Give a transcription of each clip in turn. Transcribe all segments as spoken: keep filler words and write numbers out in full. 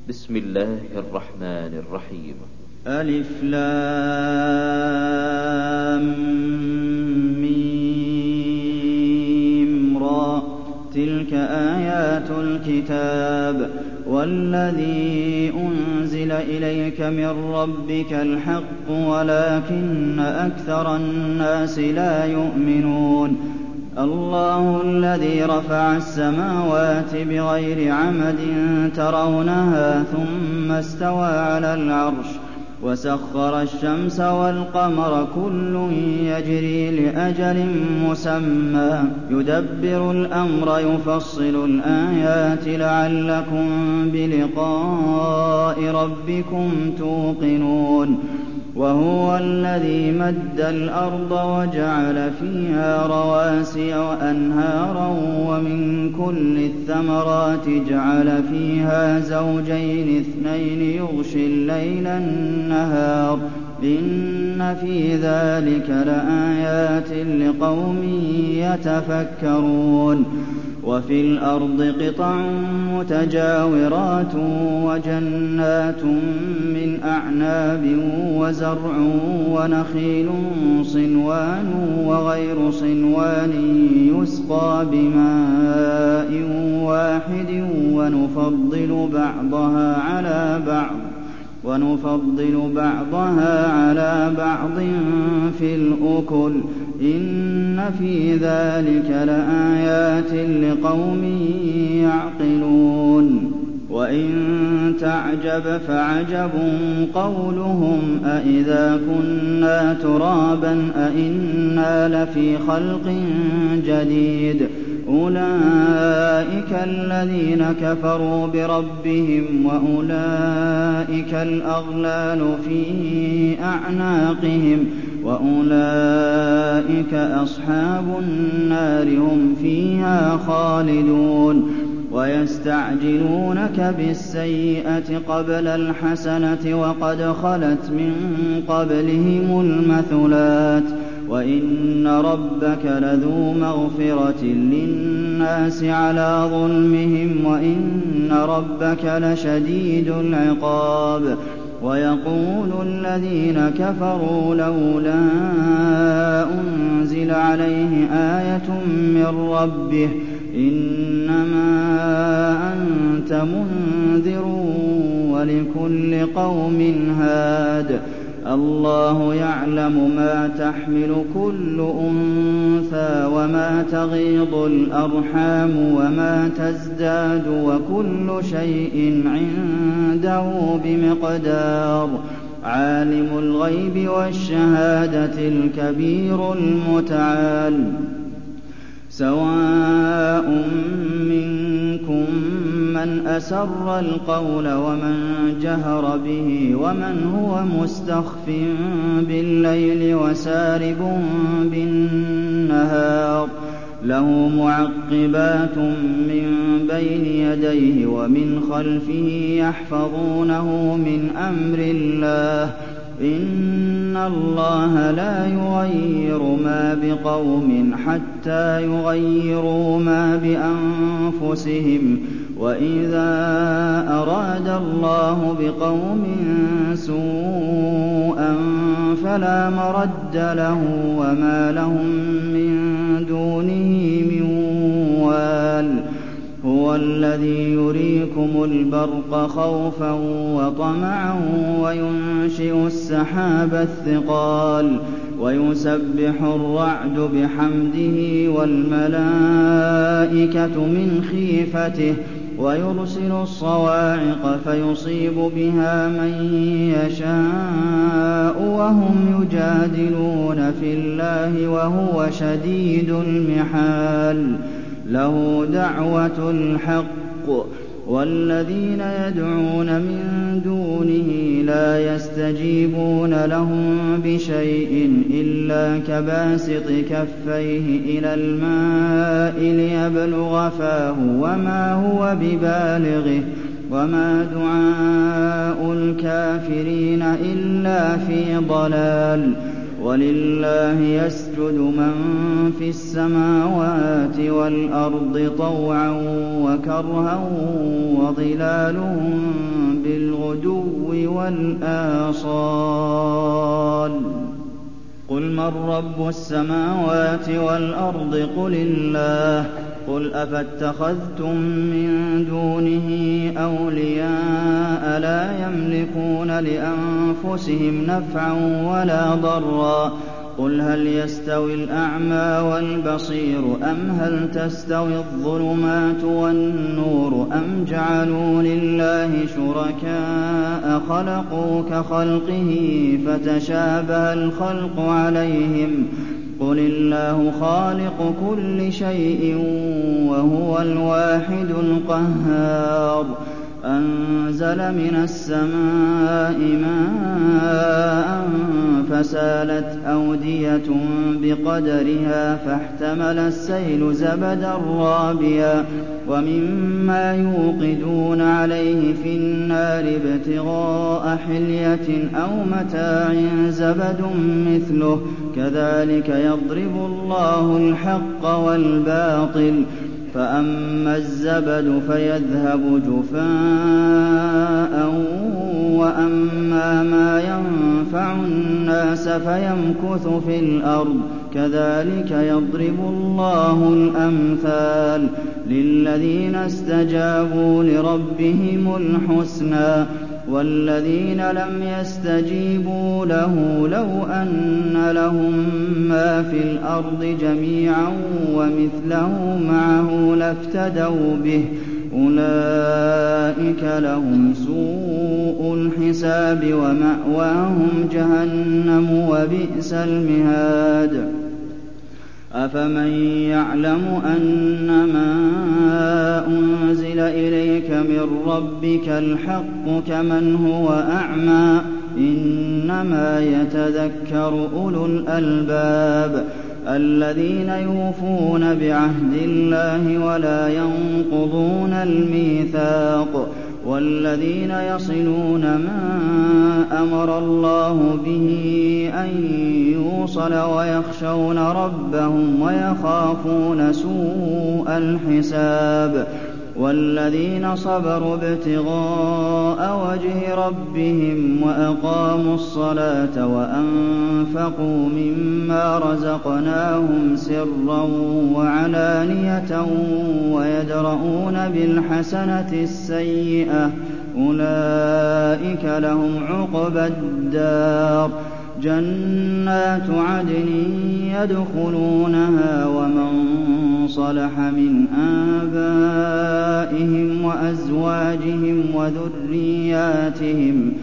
بسم الله الرحمن الرحيم. ألف لام ميم را. تلك آيات الكتاب والذي أنزل إليك من ربك الحق ولكن أكثر الناس لا يؤمنون. الله الذي رفع السماوات بغير عمد ترونها ثم استوى على العرش وسخر الشمس والقمر كل يجري لأجل مسمى يدبر الأمر يفصل الآيات لعلكم بلقاء ربكم توقنون. وهو الذي مد الأرض وجعل فيها رواسي وأنهارا ومن كل الثمرات جعل فيها زوجين اثنين يغشي الليل النهار إن في ذلك لآيات لقوم يتفكرون. وفي الأرض قطع متجاورات وجنات من أعناب وزرع ونخيل صنوان وغير صنوان يسقى بماء واحد ونفضل بعضها على بعض ونفضل بعضها على بعض في الأكل إن في ذلك لآيات لقوم يعقلون. وإن تعجب فعجب قولهم أإذا كنا ترابا أإنا لفي خلق جديد أولئك الذين كفروا بربهم وأولئك الأغلال في أعناقهم وأولئك أصحاب النار هم فيها خالدون. ويستعجلونك بالسيئة قبل الحسنة وقد خلت من قبلهم المثلات وإن ربك لذو مغفرة للناس على ظلمهم وإن ربك لشديد العقاب. ويقول الذين كفروا لولا أنزل عليه آية من ربه إنما أنت منذر ولكل قوم هاد. الله يعلم ما تحمل كل أنثى وما تغيض الأرحام وما تزداد وكل شيء عنده بمقدار. عالم الغيب والشهادة الكبير المتعال. سواء منكم من أسر القول ومن جهر به ومن هو مستخف بالليل وسارب بالنهار له معقبات من بين يديه ومن خلفه يحفظونه من أمر الله إن الله لا يغير ما بقوم حتى يغيروا ما بأنفسهم وإذا أراد الله بقوم سوءا فلا مرد له وما لهم من دونه من وال. هو الذي يريكم البرق خوفا وطمعا وينشئ السحاب الثقال ويسبح الرعد بحمده والملائكة من خيفته ويرسل الصواعق فيصيب بها من يشاء وهم يجادلون في الله وهو شديد المحال. له دعوة الحق والذين يدعون من دونه لا يستجيبون لهم بشيء إلا كباسط كفيه إلى الماء ليبلغ فاه وما هو ببالغه وما دعاء الكافرين إلا في ضلال. ولله يسجد من في السماوات والأرض طوعا وكرها وظلالهم وَالْآصَالِ قُلْ مَن رَّبُّ السَّمَاوَاتِ وَالْأَرْضِ قُلِ اللَّهُ قُلْ أَفَاتَّخَذْتُم مِّن دُونِهِ أَوْلِيَاءَ لَا يَمْلِكُونَ لِأَنفُسِهِمْ نَفْعًا وَلَا ضَرًّا قُلْ هَلْ يَسْتَوِي الْأَعْمَىٰ وَالْبَصِيرُ أَمْ هَلْ تَسْتَوِي الظُّلُمَاتُ وَالنُّورُ أَمْ جَعَلُوا لِلَّهِ شُرَكَاءَ خَلَقُوا كَخَلْقِهِ فَتَشَابَهَ الْخَلْقُ عَلَيْهِمْ ۚ قُلِ اللَّهُ خَالِقُ كُلِّ شَيْءٍ وَهُوَ الْوَاحِدُ الْقَهَّارُ أَنزَلَ مِنَ السَّمَاءِ مَاءً فَسَالَتْ أَوْدِيَةٌ بِقَدَرِهَا فَاحْتَمَلَ السَّيْلُ زَبَدًا رَّابِيًا وَمِمَّا يُوقِدُونَ عَلَيْهِ فِي النَّارِ ابْتِغَاءَ حِلْيَةٍ أَوْ مَتَاعٍ زَبَدٌ مِّثْلُهُ ۚ كَذَٰلِكَ يَضْرِبُ اللَّهُ الْحَقَّ وَالْبَاطِلَ ۚ فَأَمَّا الزَّبَدُ فَيَذْهَبُ جُفَاءً وَأَمَّا مَا يَنفَعُ النَّاسَ فَيَمْكُثُ فِي الْأَرْضِ ۚ كَذَٰلِكَ يَضْرِبُ اللَّهُ الْأَمْثَالَ ۗ لِلَّذِينَ اسْتَجَابُوا لِرَبِّهِمُ الْحُسْنَىٰ ۚ وَالَّذِينَ لَمْ يَسْتَجِيبُوا لَهُ لَوْ أَنَّ لَهُم مَّا فِي الْأَرْضِ جَمِيعًا وَمِثْلَهُ مَعَهُ لَافْتَدَوْا بِهِ ۚ أُولَٰئِكَ لَهُمْ سُوءُ الْحِسَابِ وَمَأْوَاهُمْ جَهَنَّمُ ۖ وَبِئْسَ الْمِهَادُ أَفَمَن يَعْلَمُ أَنَّمَا أُنزِلَ إِلَيْكَ مِن رَّبِّكَ الْحَقُّ كَمَنْ هُوَ أَعْمَىٰ ۚ إِنَّمَا يَتَذَكَّرُ أُولُو الْأَلْبَابِ الَّذِينَ يُوفُونَ بِعَهْدِ اللَّهِ وَلَا يَنقُضُونَ الْمِيثَاقَ وَالَّذِينَ يَصِلُونَ مَا أَمَرَ اللَّهُ بِهِ أَن يُوصَلَ وَيَخْشَوْنَ رَبَّهُمْ وَيَخَافُونَ سُوءَ الْحِسَابِ وَالَّذِينَ صَبَرُوا ابْتِغَاءَ وَجْهِ رَبِّهِمْ وَأَقَامُوا الصَّلَاةَ وَأَنفَقُوا مِمَّا رَزَقْنَاهُمْ سِرًّا وَعَلَانِيَةً وَيَدْرَءُونَ بِالْحَسَنَةِ السَّيِّئَةَ أُولَٰئِكَ لَهُمْ عُقْبَى الدَّارِ جَنَّاتُ عَدْنٍ يَدْخُلُونَهَا وَمَن صَلَحَ مِنْ آبَائِهِمْ وَأَزْوَاجِهِمْ وَذُرِّيَّاتِهِمْ ۖ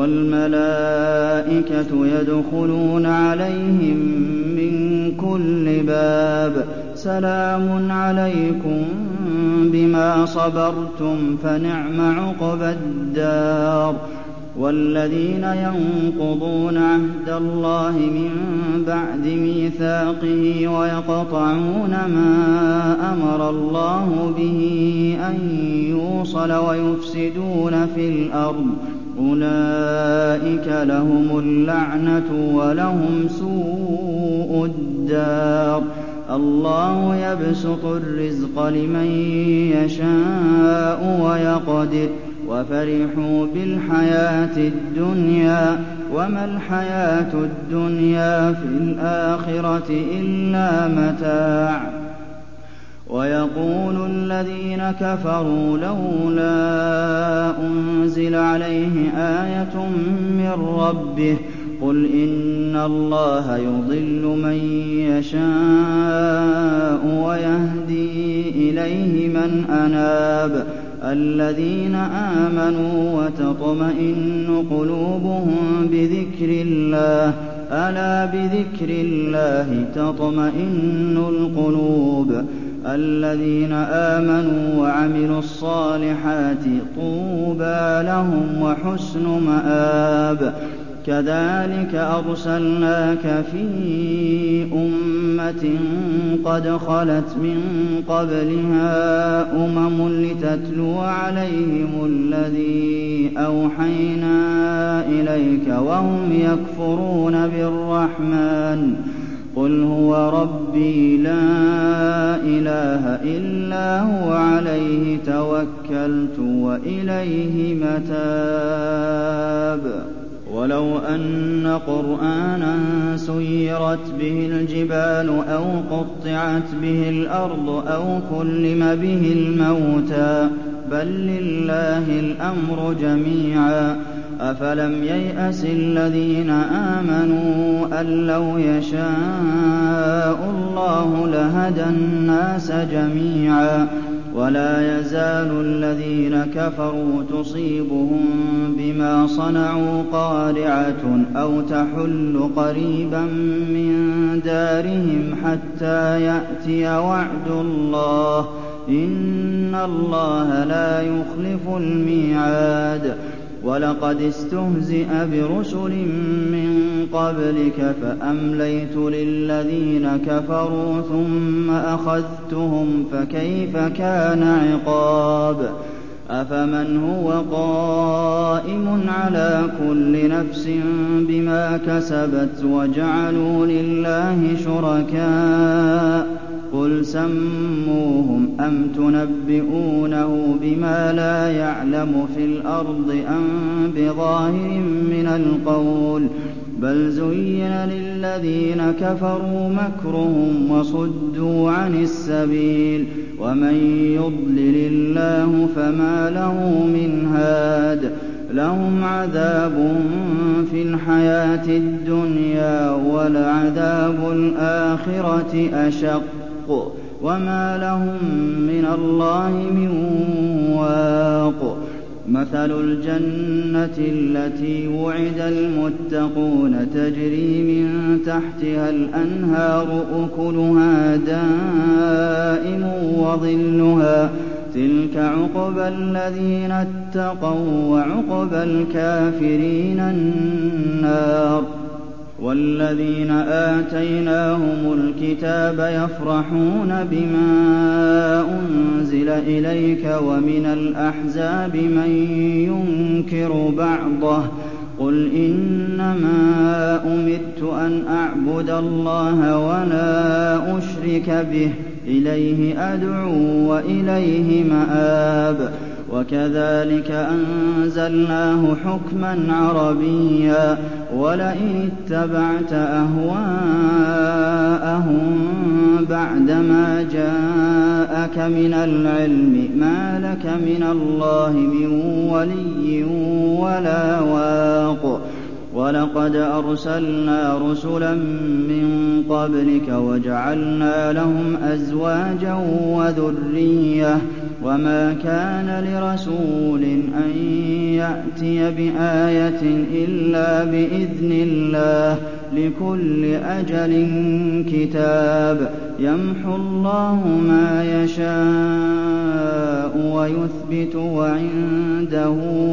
وَالْمَلَائِكَةُ يَدْخُلُونَ عَلَيْهِم مِّن كُلِّ بَابٍ سَلَامٌ عَلَيْكُم بِمَا صَبَرْتُمْ فَنِعْمَ عُقْبَى الدَّارِ وَالَّذِينَ يَنقُضُونَ عَهْدَ اللَّهِ مِن بَعْدِ مِيثَاقِهِ وَيَقْطَعُونَ مَا أَمَرَ اللَّهُ بِهِ أَن يُوصَلَ وَيُفْسِدُونَ فِي الْأَرْضِ أُولَٰئِكَ لَهُمُ اللَّعْنَةُ وَلَهُمْ سُوءُ الدَّارِ اللَّهُ يَبْسُطُ الرِّزْقَ لِمَن يَشَاءُ وَيَقْدِرُ ۚ وَفَرِحُوا بِالْحَيَاةِ الدُّنْيَا وَمَا الْحَيَاةُ الدُّنْيَا فِي الْآخِرَةِ إِلَّا مَتَاعٌ وَيَقُولُ الَّذِينَ كَفَرُوا لَوْلَا أُنزِلَ عَلَيْهِ آيَةٌ مِّن رَّبِّهِ ۖ قُلْ إِنَّ اللَّهَ يُضِلُّ مَن يَشَاءُ وَيَهْدِي إِلَيْهِ مَنْ أَنَابَ الَّذِينَ آمَنُوا وَتَطْمَئِنُّ قُلُوبُهُم بِذِكْرِ اللَّهِ ۗ أَلَا بِذِكْرِ اللَّهِ تَطْمَئِنُّ الْقُلُوبُ الَّذِينَ آمَنُوا وَعَمِلُوا الصَّالِحَاتِ طُوبَىٰ لَهُمْ وَحُسْنُ مَآبٍ كَذَٰلِكَ أَرْسَلْنَاكَ فِي أُمَّةٍ قَدْ خَلَتْ مِن قَبْلِهَا أُمَمٌ لِّتَتْلُوَ عَلَيْهِمُ الَّذِي أَوْحَيْنَا إِلَيْكَ وَهُمْ يَكْفُرُونَ بِالرَّحْمَٰنِ قُلْ هُوَ رَبِّي لَا إِلَٰهَ إِلَّا هُوَ عَلَيْهِ تَوَكَّلْتُ وَإِلَيْهِ مَتَابِ وَلَوْ أَنَّ قُرْآنًا سُيِّرَتْ بِهِ الْجِبَالُ أَوْ قُطِّعَتْ بِهِ الْأَرْضُ أَوْ كُلِّمَ بِهِ الْمَوْتَىٰ بَل لِّلَّهِ الْأَمْرُ جَمِيعًا ۗ أَفَلَمْ يَيْأَسِ الَّذِينَ آمَنُوا أَن لَّوْ يَشَاءُ اللَّهُ لَهَدَى النَّاسَ جَمِيعًا ۗ وَلَا يَزَالُ الَّذِينَ كَفَرُوا تُصِيبُهُم بِمَا صَنَعُوا قَارِعَةٌ أَوْ تَحُلُّ قَرِيبًا مِّن دَارِهِمْ حَتَّىٰ يَأْتِيَ وَعْدُ اللَّهِ ۚ إِنَّ اللَّهَ لَا يُخْلِفُ الْمِيعَادَ وَلَقَدِ اسْتُهْزِئَ بِرُسُلٍ مِّن قَبْلِكَ فَأَمْلَيْتُ لِلَّذِينَ كَفَرُوا ثُمَّ أَخَذْتُهُمْ فَكَيْفَ كَانَ عِقَابِ أَفَمَنْ هُوَ قَائِمٌ عَلَىٰ كُلِّ نَفْسٍ بِمَا كَسَبَتْ وَجَعَلُوا لِلَّهِ شُرَكَاءَ قُلْ سَمُّوهُمْ أَمْ تُنَبِّئُونَهُ بِمَا لَا يَعْلَمُ فِي الْأَرْضِ أَم بِظَاهِرٍ مِّنَ الْقَوْلِ ۗ بَلْ زُيِّنَ لِلَّذِينَ كَفَرُوا مَكْرُهُمْ وَصُدُّوا عَنِ السَّبِيلِ ۗ وَمَن يُضْلِلِ اللَّهُ فَمَا لَهُ مِنْ هَادٍ لَّهُمْ عَذَابٌ فِي الْحَيَاةِ الدُّنْيَا وَلَعَذَابُ الْآخِرَةِ أَشَقُّ وَمَا لَهُم مِّنَ اللَّهِ مِن وَاقٍ مَثَلُ الْجَنَّةِ الَّتِي وُعِدَ الْمُتَّقُونَ تَجْرِي مِن تَحْتِهَا الْأَنْهَارُ أُكُلُهَا دَائِمٌ وَظِلُّهَا ۚ تِلْكَ عُقْبَى الَّذِينَ اتَّقَوا ۖ وَّعُقْبَى الْكَافِرِينَ النَّارُ وَالَّذِينَ آتَيْنَاهُمُ الْكِتَابَ يَفْرَحُونَ بِمَا أُنزِلَ إِلَيْكَ ۖ وَمِنَ الْأَحْزَابِ مَن يُنكِرُ بَعْضَهُ ۚ قُلْ إِنَّمَا أُمِرْتُ أَنْ أَعْبُدَ اللَّهَ وَلَا أُشْرِكَ بِهِ ۚ إِلَيْهِ أَدْعُو وَإِلَيْهِ مَآبِ وَكَذَٰلِكَ أَنزَلْنَاهُ حُكْمًا عَرَبِيًّا ۚ وَلَئِنِ اتَّبَعْتَ أَهْوَاءَهُم بَعْدَمَا جَاءَكَ مِنَ الْعِلْمِ مَا لَكَ مِنَ اللَّهِ مِن وَلِيٍّ وَلَا وَاقٍ وَلَقَدْ أَرْسَلْنَا رُسُلًا مِّن قَبْلِكَ وَجَعَلْنَا لَهُمْ أَزْوَاجًا وَذُرِّيَّةً ۚ وَمَا كَانَ لِرَسُولٍ أَن يَأْتِيَ بِآيَةٍ إِلَّا بِإِذْنِ اللَّهِ ۗ لِكُلِّ أَجَلٍ كِتَابٌ يَمْحُو اللَّهُ مَا يَشَاءُ وَيُثْبِتُ ۖ وَعِندَهُ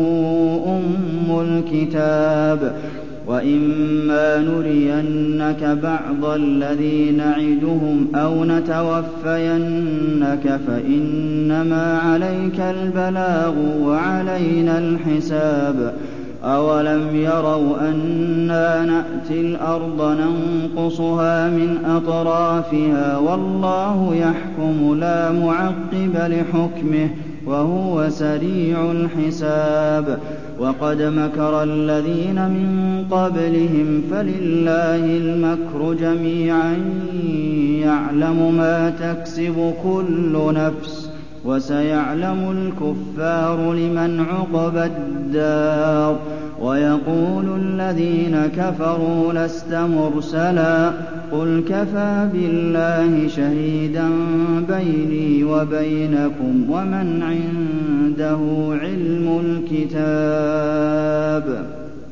أُمُّ الْكِتَابِ وَإِمَّا نُرِيَنَّكَ بَعْضَ الَّذِي نَعِدُهُمْ أَوْ نَتَوَفَّيَنَّكَ فَإِنَّمَا عَلَيْكَ الْبَلَاغُ وَعَلَيْنَا الْحِسَابُ أَوَلَمْ يَرَوْا أَنَّا نَأْتِي الْأَرْضَ نَنقُصُهَا مِنْ أَطْرَافِهَا ۚ وَاللَّهُ يَحْكُمُ لَا مُعَقِّبَ لِحُكْمِهِ ۚ وَهُوَ سَرِيعُ الْحِسَابِ وَقَدْ مَكَرَ الَّذِينَ مِن قَبْلِهِمْ فَلِلَّهِ الْمَكْرُ جَمِيعًا يَعْلَمُ مَا تَكْسِبُ كُلُّ نَفْسٍ ۗ وَسَيَعْلَمُ الْكُفَّارُ لِمَنْ عُقْبَى الدَّارِ وَيَقُولُ الَّذِينَ كَفَرُوا لَسْتَ مُرْسَلًا ۚ قُلْ كَفَىٰ بِاللَّهِ شَهِيدًا بَيْنِي وَبَيْنَكُمْ ۗ وَمَنْ عِندَهُ عِلْمُ الْكِتَابِ